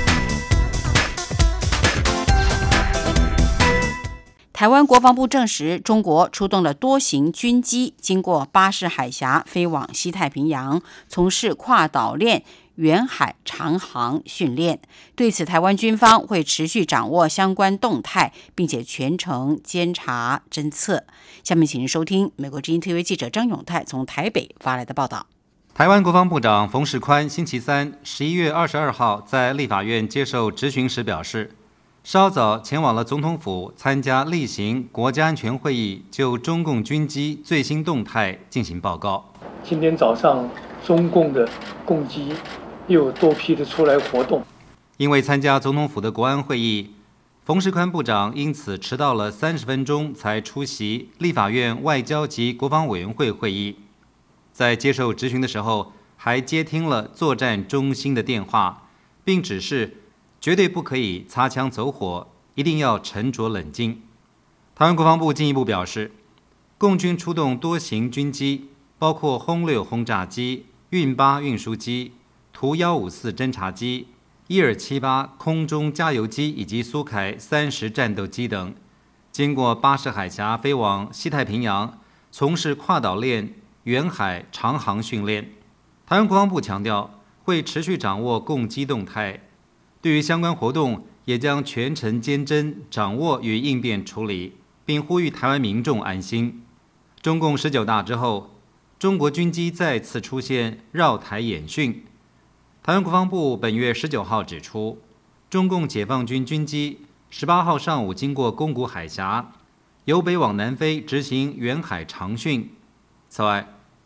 台湾国防部证实，中国出动了多型军机，经过巴士海峡飞往西太平洋，从事跨岛链远海长航训练。对此，台湾军方会持续掌握相关动态，并且全程监察侦测。下面请您收听美国之音 TV 记者张永泰从台北发来的报道。 台湾国防部长冯世宽星期三11月22号在立法院接受质询时表示，稍早前往了总统府参加例行国家安全会议，就中共军机最新动态进行报告。 今天早上中共的共机又有多批的出来活动。 因为参加总统府的国安会议，冯世宽部长因此迟到了30分钟才出席立法院外交及国防委员会会议。在接受质询的时候，还接听了作战中心的电话，并指示绝对不可以擦枪走火， 一定要沉着冷静。台湾国防部进一步表示，共军出动多型军机，包括轰6轰炸机、运8运输机、图154侦察机、伊尔78空中加油机以及苏凯30战斗机等，经过巴士海峡飞往西太平洋，从事跨岛链、远海、长航训练。台湾国防部强调，会持续掌握共机动态，对于相关活动也将全程监侦、掌握与应变处理，并呼吁台湾民众安心。中共19大之后，中国军机再次出现绕台演训。台湾国防部本月19号指出，中共解放军军机18号上午经过宫古海峡，由北往南飞，执行远海长训。此外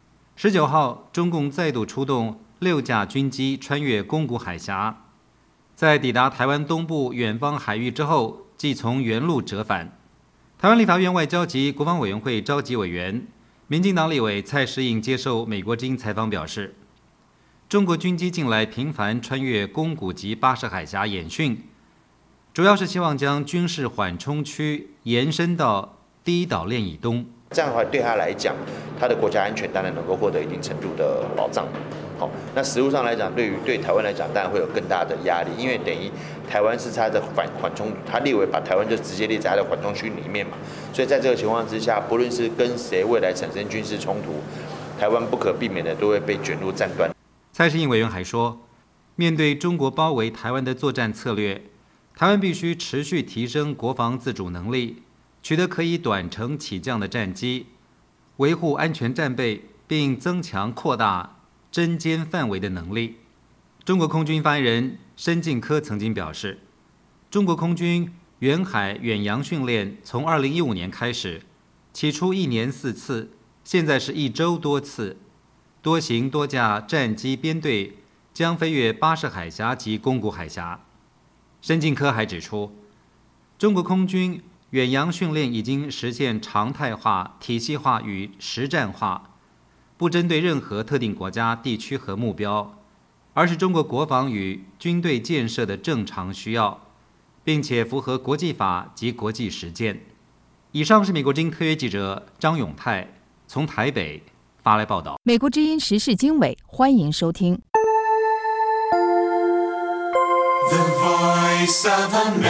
，19号中共再度出动6架军机穿越宫古海峡，在抵达台湾东部远方海域之后，即从原路折返。台湾立法院外交及国防委员会召集委员、民进党立委蔡适应接受美国之音采访表示，中国军机近来频繁穿越宫古及巴士海峡演训，主要是希望将军事缓冲区延伸到第一岛链以东。 这样的话，对他来讲，他的国家安全当然能够获得一定程度的保障。好，那实务上来讲，对台湾来讲，当然会有更大的压力，因为等于台湾是他的缓冲，他列为把台湾就直接列在他的缓冲区里面嘛。所以在这个情况之下，不论是跟谁未来产生军事冲突，台湾不可避免的都会被卷入战端。 蔡适应委员还说，面对中国包围台湾的作战策略，台湾必须持续提升国防自主能力，取得可以短程起降的战机，维护安全战备，并增强扩大侦歼范围的能力。中国空军发言人申进科曾经表示，中国空军远海远洋训练从2015年开始，起初1年4次，现在是1周多次，多型多架战机编队将飞越巴士海峡及宫古海峡。申进科还指出，中国空军远洋训练已经实现常态化、体系化与实战化，不针对任何特定国家、地区和目标，而是中国国防与军队建设的正常需要，并且符合国际法及国际实践。以上是美国之音特约记者张永泰从台北发来报道。 美国之音时事经纬，欢迎收听。 The Voice of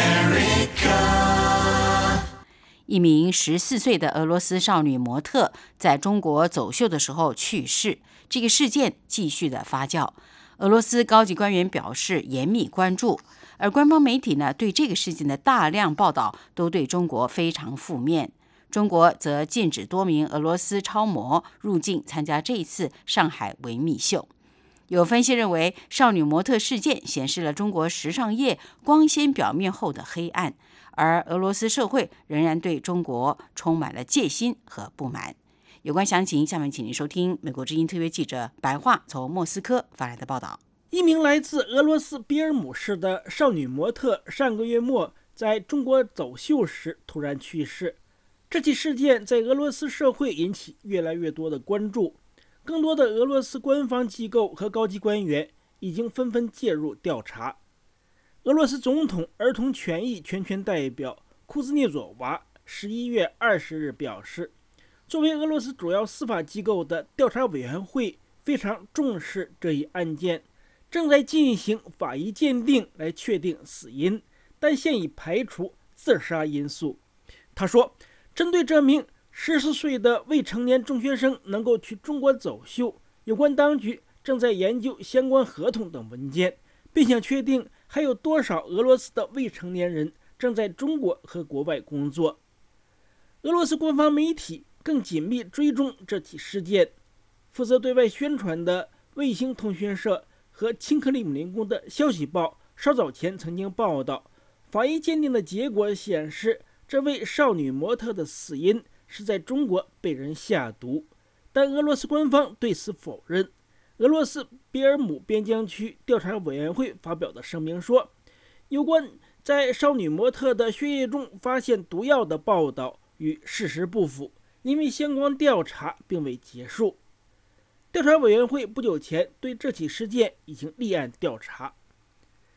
America。一名14岁的俄罗斯少女模特在中国走秀的时候去世，这个事件继续的发酵。俄罗斯高级官员表示严密关注，而官方媒体呢对这个事件的大量报道都对中国非常负面。中国则禁止多名俄罗斯超模入境参加这一次上海维密秀。有分析认为，少女模特事件显示了中国时尚业光鲜表面后的黑暗，而俄罗斯社会仍然对中国充满了戒心和不满。有关详情，下面请您收听美国之音特约记者白桦从莫斯科发来的报道。 一名来自俄罗斯比尔姆市的少女模特上个月末在中国走秀时突然去世，这起事件在俄罗斯社会引起越来越多的关注，更多的俄罗斯官方机构和高级官员已经纷纷介入调查。俄罗斯总统儿童权益全权代表库兹涅佐娃11月20日表示，作为俄罗斯主要司法机构的调查委员会非常重视这一案件，正在进行法医鉴定来确定死因，但现已排除自杀因素。他说，针对这名14岁的未成年中学生能够去中国走秀，有关当局正在研究相关合同等文件，并想确定还有多少俄罗斯的未成年人正在中国和国外工作。俄罗斯官方媒体更紧密追踪这起事件，负责对外宣传的卫星通讯社和钦克里姆林宫的消息报稍早前曾经报道，法医鉴定的结果显示，这位少女模特的死因是在中国被人下毒，但俄罗斯官方对此否认。俄罗斯比尔姆边疆区调查委员会发表的声明说，有关在少女模特的血液中发现毒药的报道与事实不符，因为相关调查并未结束。调查委员会不久前对这起事件已经立案调查。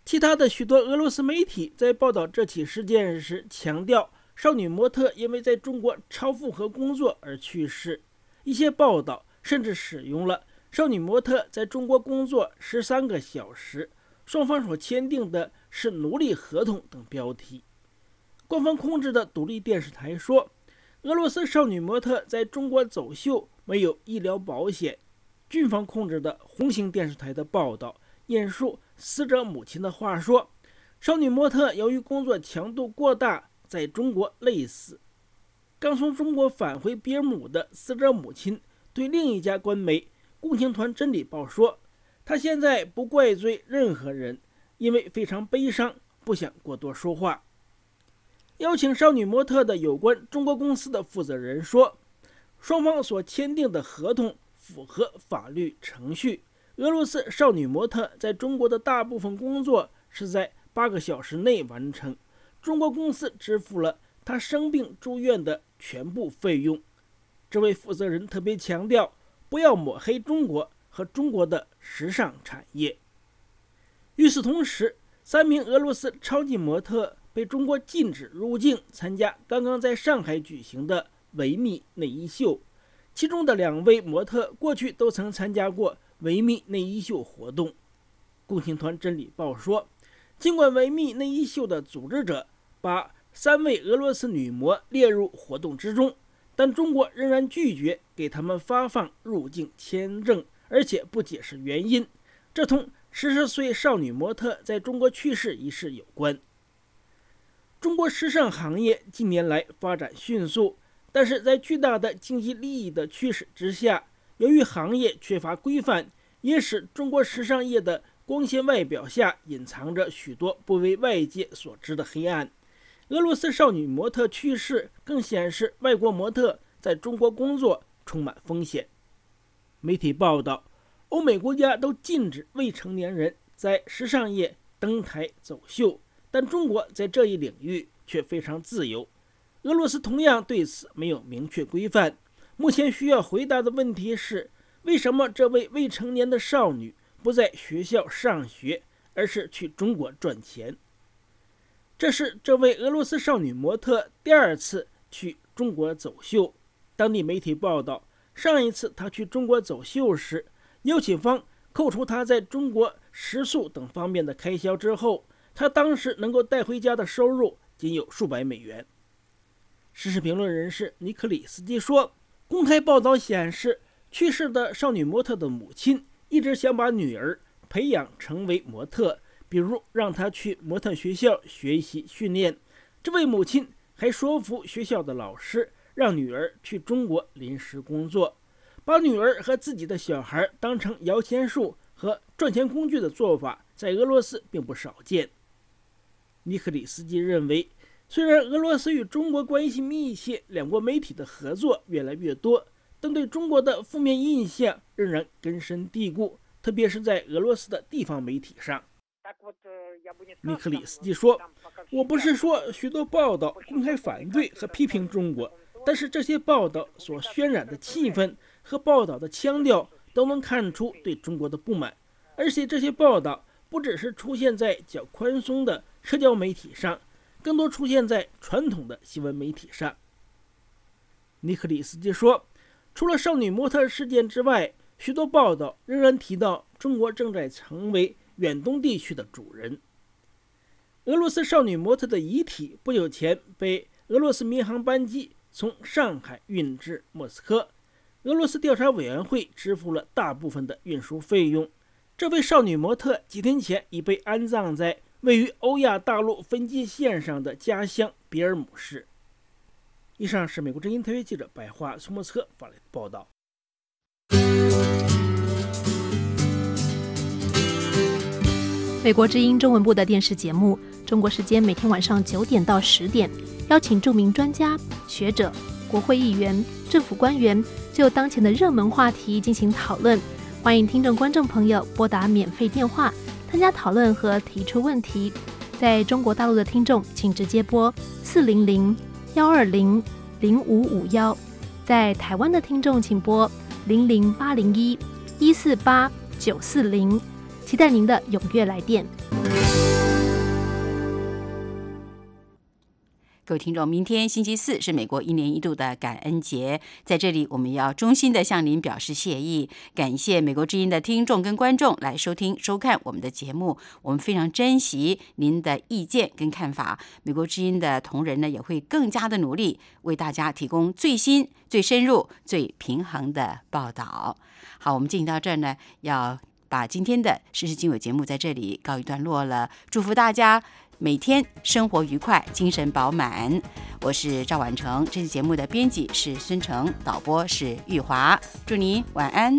其他的许多俄罗斯媒体在报道这起事件时强调，少女模特因为在中国超负荷工作而去世。一些报道甚至使用了少女模特在中国工作13个小时，双方所签订的是奴隶合同等标题。官方控制的独立电视台说，俄罗斯少女模特在中国走秀没有医疗保险。军方控制的红星电视台的报道引述死者母亲的话说，少女模特由于工作强度过大，在中国累死。刚从中国返回比尔姆的死者母亲对另一家官媒共青团真理报说，她现在不怪罪任何人，因为非常悲伤，不想过多说话。邀请少女模特的有关中国公司的负责人说，双方所签订的合同符合法律程序。俄罗斯少女模特在中国的大部分工作是在8个小时内完成，中国公司支付了她生病住院的全部费用。这位负责人特别强调，不要抹黑中国和中国的时尚产业。与此同时，3名俄罗斯超级模特被中国禁止入境参加刚刚在上海举行的维密内衣秀，其中的2位模特过去都曾参加过维密内衣秀活动。共青团真理报说，尽管维密内衣秀的组织者把3位俄罗斯女模列入活动之中，但中国仍然拒绝给他们发放入境签证，而且不解释原因。这同10岁少女模特在中国去世一事有关。中国时尚行业近年来发展迅速，但是在巨大的经济利益的驱使之下，由于行业缺乏规范，也使中国时尚业的光鲜外表下隐藏着许多不为外界所知的黑暗。俄罗斯少女模特去世更显示外国模特在中国工作充满风险。媒体报道，欧美国家都禁止未成年人在时尚业登台走秀，但中国在这一领域却非常自由。俄罗斯同样对此没有明确规范。目前需要回答的问题是，为什么这位未成年的少女不在学校上学，而是去中国赚钱？这是这位俄罗斯少女模特第2次去中国走秀。当地媒体报道，上一次她去中国走秀时，邀请方扣除她在中国食宿等方面的开销之后，她当时能够带回家的收入仅有数百美元。时事评论人士尼克里斯基说，公开报道显示，去世的少女模特的母亲一直想把女儿培养成为模特，比如让她去模特学校学习训练。这位母亲还说服学校的老师，让女儿去中国临时工作。把女儿和自己的小孩当成摇钱树和赚钱工具的做法，在俄罗斯并不少见。尼克里斯基认为，虽然俄罗斯与中国关系密切，两国媒体的合作越来越多，但对中国的负面印象仍然根深蒂固，特别是在俄罗斯的地方媒体上。尼克里斯基说，我不是说许多报道公开反对和批评中国，但是这些报道所渲染的气氛和报道的腔调都能看出对中国的不满，而且这些报道不只是出现在较宽松的社交媒体上，更多出现在传统的新闻媒体上。尼克里斯基说，除了少女模特事件之外，许多报道仍然提到中国正在成为远东地区的主人。俄罗斯少女模特的遗体不久前被俄罗斯民航班机从上海运至莫斯科，俄罗斯调查委员会支付了大部分的运输费用。这位少女模特几天前已被安葬在位于欧亚大陆分界线上的家乡比尔姆市。以上是美国之音特约记者白桦从莫斯科发来的报道。 美国之音中文部的电视节目，中国时间每天晚上9点到10点，邀请著名专家、学者、国会议员、政府官员就当前的热门话题进行讨论。欢迎听众观众朋友拨打免费电话参加讨论和提出问题。在中国大陆的听众，请直接拨400-120-0551；在台湾的听众，请拨00801-148-940。期待您的踊跃来电。 各位听众，明天星期四是美国1年1度的感恩节，在这里我们要衷心的向您表示谢意，感谢美国之音的听众跟观众来收听收看我们的节目，我们非常珍惜您的意见跟看法。美国之音的同仁呢也会更加的努力，为大家提供最新、最深入、最平衡的报道。好，我们进行到这儿呢，要把今天的时事经纬节目在这里告一段落了，祝福大家每天生活愉快，精神饱满。我是赵婉成，这期节目的编辑是孙成，导播是玉华。祝你晚安。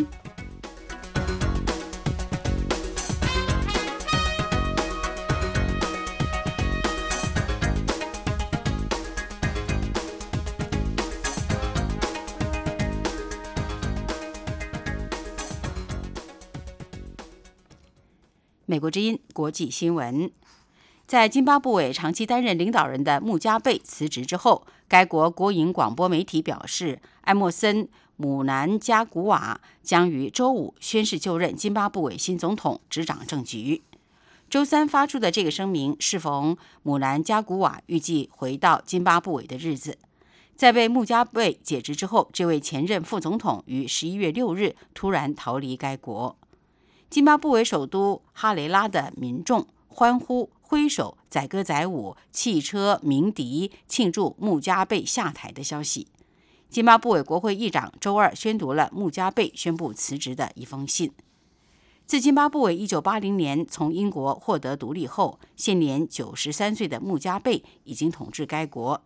美国之音国际新闻。在津巴布韦长期担任领导人的穆加贝辞职之后，该国国营广播媒体表示，埃默森·姆南加古瓦将于周五宣誓就任津巴布韦新总统，执掌政局。周三发出的这个声明适逢姆南加古瓦预计回到津巴布韦的日子。在被穆加贝解职之后，这位前任副总统于11月6日突然逃离该国。津巴布韦首都哈雷拉的民众欢呼、挥手、载歌载舞、汽车鸣笛，庆祝穆加贝下台的消息。津巴布韦国会议长周二宣读了穆加贝宣布辞职的一封信。自津巴布韦1980年从英国获得独立后，现年93岁的穆加贝已经统治该国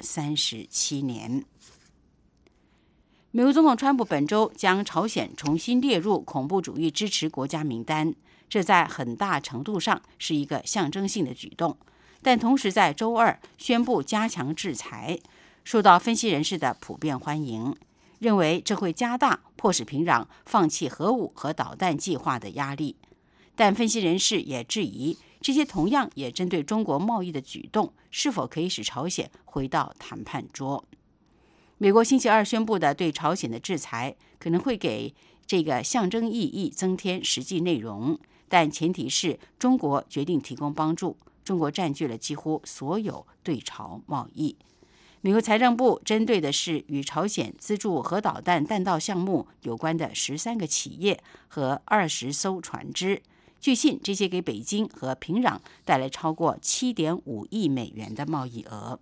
37年。美国总统川普本周将朝鲜重新列入恐怖主义支持国家名单，这在很大程度上是一个象征性的举动，但同时在周二宣布加强制裁，受到分析人士的普遍欢迎，认为这会加大迫使平壤放弃核武和导弹计划的压力。但分析人士也质疑，这些同样也针对中国贸易的举动是否可以使朝鲜回到谈判桌。美国星期二宣布的对朝鲜的制裁可能会给这个象征意义增添实际内容，但前提是中国决定提供帮助。中国占据了几乎所有对朝贸易。美国财政部针对的是与朝鲜资助核导弹弹道项目有关的13个企业和20艘船只。据信，这些给北京和平壤带来超过7.5亿美元的贸易额。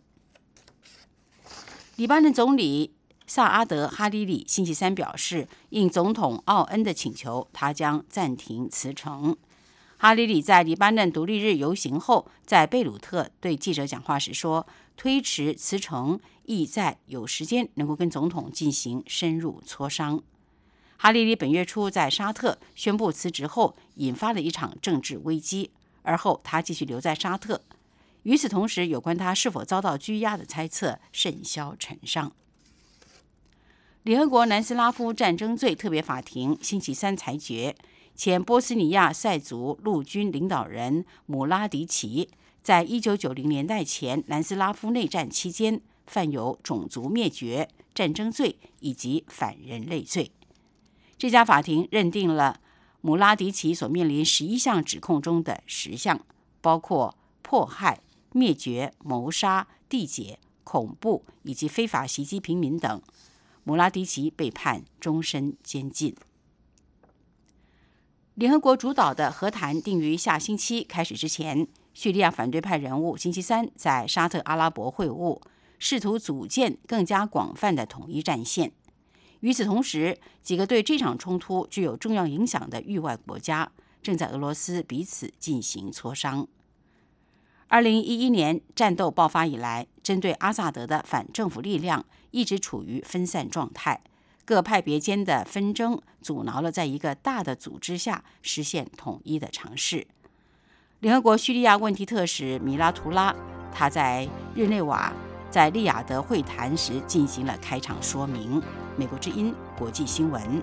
黎巴嫩总理萨阿德·哈里里星期三表示，应总统奥恩的请求，他将暂停辞呈。哈里里在黎巴嫩独立日游行后，在贝鲁特对记者讲话时说，推迟辞呈意在有时间能够跟总统进行深入磋商。哈里里本月初在沙特宣布辞职后，引发了一场政治危机，而后他继续留在沙特。与此同时，有关他是否遭到拘押的猜测甚嚣尘上。联合国南斯拉夫战争罪特别法庭星期三裁决，前波斯尼亚塞族陆军领导人姆拉迪奇在1990年代前南斯拉夫内战期间犯有种族灭绝、战争罪以及反人类罪。这家法庭认定了姆拉迪奇所面临11项指控中的10项，包括迫害、灭绝、谋杀、缔结、恐怖以及非法袭击平民等。姆拉迪奇被判终身监禁。联合国主导的和谈定于下星期开始之前，叙利亚反对派人物星期三在沙特阿拉伯会晤，试图组建更加广泛的统一战线。与此同时，几个对这场冲突具有重要影响的域外国家正在俄罗斯彼此进行磋商。2011年战斗爆发以来，针对阿萨德的反政府力量一直处于分散状态，各派别间的纷争阻挠了在一个大的组织下实现统一的尝试。联合国叙利亚问题特使米拉图拉，他在日内瓦在利雅得会谈时进行了开场说明。美国之音国际新闻。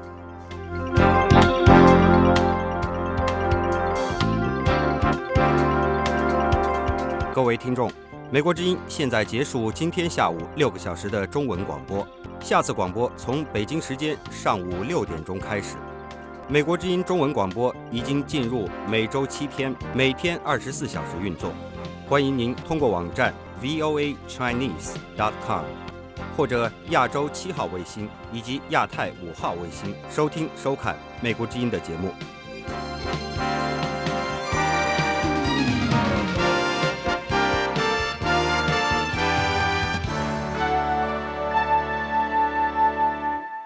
各位听众，美国之音现在结束今天下午6个小时的中文广播，下次广播从北京时间上午6点钟开始。美国之音中文广播已经进入每周7天，每天24小时运作。欢迎您通过网站 voachinese.com， 或者亚洲7号卫星以及亚太5号卫星收听收看美国之音的节目。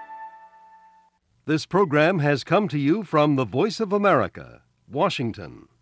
This program has come to you from the Voice of America, Washington.